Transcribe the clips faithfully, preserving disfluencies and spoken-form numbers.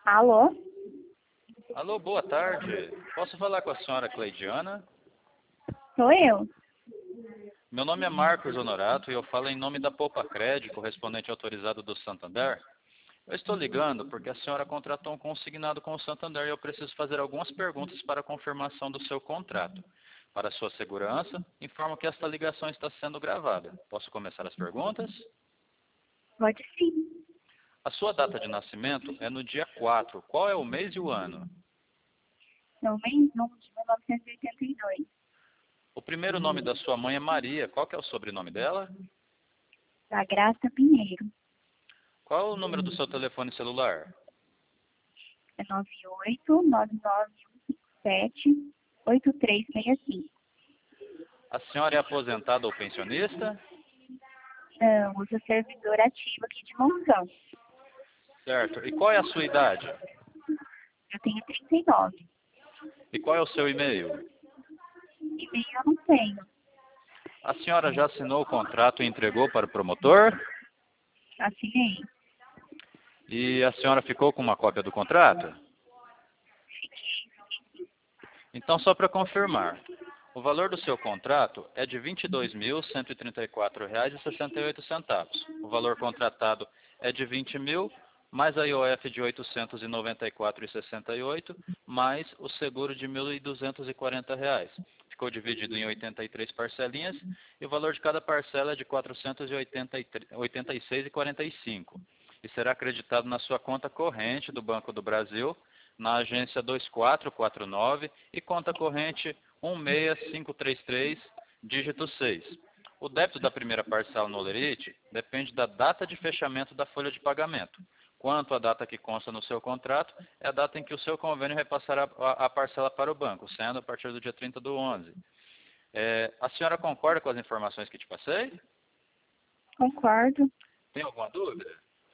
Alô? Alô, boa tarde. Posso falar com a senhora Cleidiana? Sou eu. Meu nome é Marcos Honorato e eu falo em nome da Poupa Crédito, correspondente autorizado do Santander. Eu estou ligando porque a senhora contratou um consignado com o Santander e eu preciso fazer algumas perguntas para a confirmação do seu contrato. Para sua segurança, informo que esta ligação está sendo gravada. Posso começar as perguntas? Pode sim. A sua data de nascimento é no dia quatro. Qual é o mês e o ano? Sou mês um de mil novecentos e oitenta e dois. O primeiro nome da sua mãe é Maria. Qual que é o sobrenome dela? Da Graça Pinheiro. Qual é o número do seu telefone celular? É nove oito nove nove um cinco sete oito três seis cinco. A senhora é aposentada ou pensionista? Não, eu sou servidora ativa aqui de Montão. Certo. E qual é a sua idade? Eu tenho trinta e nove. E qual é o seu e-mail? E-mail eu não tenho. A senhora já assinou o contrato e entregou para o promotor? Assinei. E a senhora ficou com uma cópia do contrato? Então, só para confirmar, o valor do seu contrato é de vinte e dois mil cento e trinta e quatro reais e sessenta e oito centavos. O valor contratado é de vinte mil, mais a I O F de oitocentos e noventa e quatro reais e sessenta e oito centavos, mais o seguro de mil duzentos e quarenta reais. Ficou dividido em oitenta e três parcelinhas e o valor de cada parcela é de quatrocentos e oitenta e seis reais e quarenta e cinco centavos. E será acreditado na sua conta corrente do Banco do Brasil, na agência dois quatro quatro nove e conta corrente um seis cinco três três, dígito seis. O débito da primeira parcela no Olerite depende da data de fechamento da folha de pagamento. Quanto à data que consta no seu contrato, é a data em que o seu convênio repassará a, a parcela para o banco, sendo a partir do dia trinta do onze. É, a senhora concorda com as informações que te passei? Concordo. Tem alguma dúvida?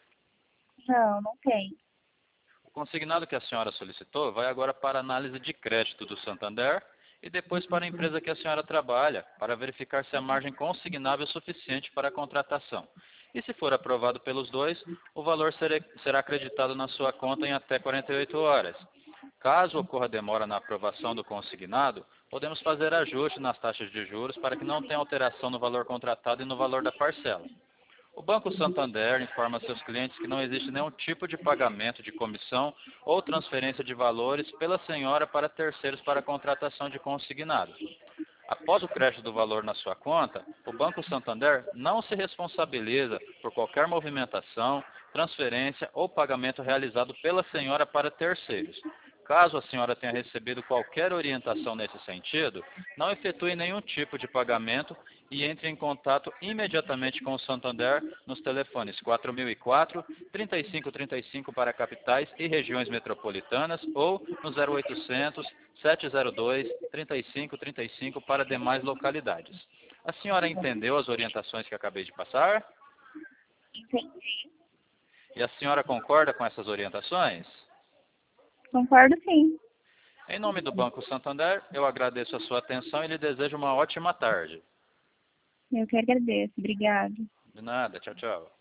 Não, não tem. O consignado que a senhora solicitou vai agora para a análise de crédito do Santander e depois para a empresa que a senhora trabalha, para verificar se a margem consignável é suficiente para a contratação. E se for aprovado pelos dois, o valor será acreditado na sua conta em até quarenta e oito horas. Caso ocorra demora na aprovação do consignado, podemos fazer ajuste nas taxas de juros para que não tenha alteração no valor contratado e no valor da parcela. O Banco Santander informa seus clientes que não existe nenhum tipo de pagamento de comissão ou transferência de valores pela senhora para terceiros para a contratação de consignado. Após o crédito do valor na sua conta, o Banco Santander não se responsabiliza por qualquer movimentação, transferência ou pagamento realizado pela senhora para terceiros. Caso a senhora tenha recebido qualquer orientação nesse sentido, não efetue nenhum tipo de pagamento e entre em contato imediatamente com o Santander nos telefones quatro mil e quatro, trinta e cinco trinta e cinco para capitais e regiões metropolitanas ou no zero oitocentos, sete zero dois, trinta e cinco trinta e cinco para demais localidades. A senhora entendeu as orientações que acabei de passar? Entendi. E a senhora concorda com essas orientações? Concordo sim. Em nome do Banco Santander, eu agradeço a sua atenção e lhe desejo uma ótima tarde. Eu que agradeço. Obrigada. De nada, tchau, tchau.